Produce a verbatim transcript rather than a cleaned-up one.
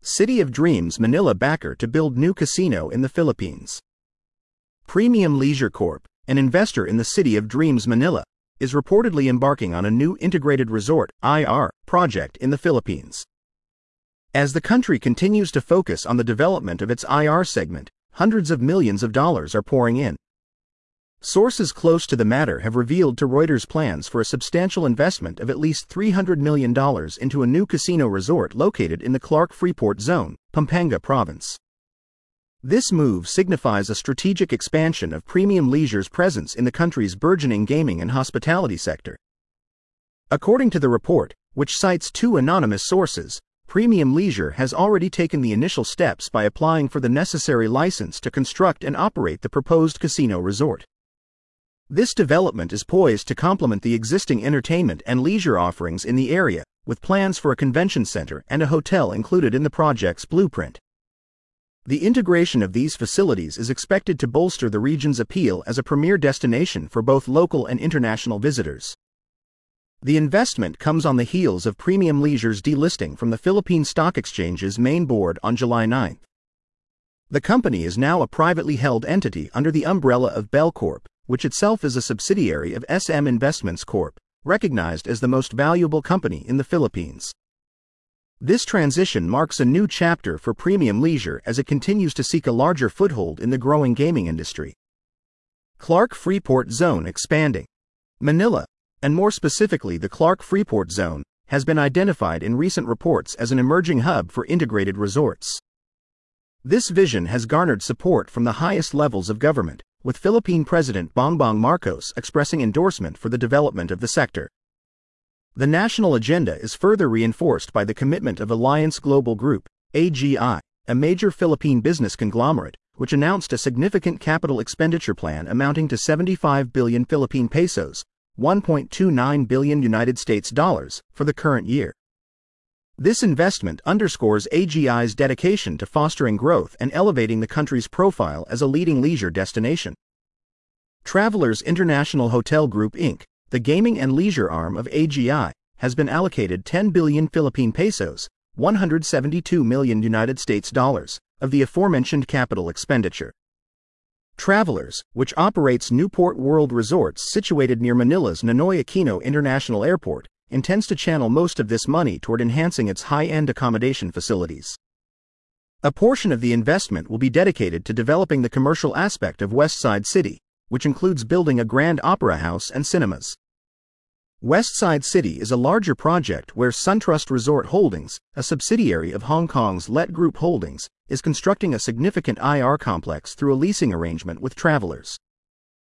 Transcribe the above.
City of Dreams Manila backer to build new casino in the Philippines. Premium Leisure Corp, an investor in the City of Dreams Manila, is reportedly embarking on a new integrated resort I R project in the Philippines. As the country continues to focus on the development of its I R segment, hundreds of millions of dollars are pouring in. Sources close to the matter have revealed to Reuters plans for a substantial investment of at least three hundred million dollars into a new casino resort located in the Clark-Freeport Zone, Pampanga Province. This move signifies a strategic expansion of Premium Leisure's presence in the country's burgeoning gaming and hospitality sector. According to the report, which cites two anonymous sources, Premium Leisure has already taken the initial steps by applying for the necessary license to construct and operate the proposed casino resort. This development is poised to complement the existing entertainment and leisure offerings in the area, with plans for a convention center and a hotel included in the project's blueprint. The integration of these facilities is expected to bolster the region's appeal as a premier destination for both local and international visitors. The investment comes on the heels of Premium Leisure's delisting from the Philippine Stock Exchange's main board on July ninth. The company is now a privately held entity under the umbrella of Bell Corp, which itself is a subsidiary of S M Investments Corp, recognized as the most valuable company in the Philippines. This transition marks a new chapter for Premium Leisure as it continues to seek a larger foothold in the growing gaming industry. Clark-Freeport Zone expanding. Manila, and more specifically the Clark-Freeport Zone, has been identified in recent reports as an emerging hub for integrated resorts. This vision has garnered support from the highest levels of government, with Philippine President Bongbong Marcos expressing endorsement for the development of the sector. The national agenda is further reinforced by the commitment of Alliance Global Group, A G I, a major Philippine business conglomerate, which announced a significant capital expenditure plan amounting to seventy-five billion Philippine pesos, one point two nine billion United States dollars, for the current year. This investment underscores A G I's dedication to fostering growth and elevating the country's profile as a leading leisure destination. Travelers International Hotel Group Incorporated, the gaming and leisure arm of A G I, has been allocated ten billion Philippine pesos, one hundred seventy-two million United States dollars, of the aforementioned capital expenditure. Travelers, which operates Newport World Resorts situated near Manila's Ninoy Aquino International Airport, intends to channel most of this money toward enhancing its high-end accommodation facilities. A portion of the investment will be dedicated to developing the commercial aspect of Westside City, which includes building a grand opera house and cinemas. Westside City is a larger project where SunTrust Resort Holdings, a subsidiary of Hong Kong's Let Group Holdings, is constructing a significant I R complex through a leasing arrangement with Travelers.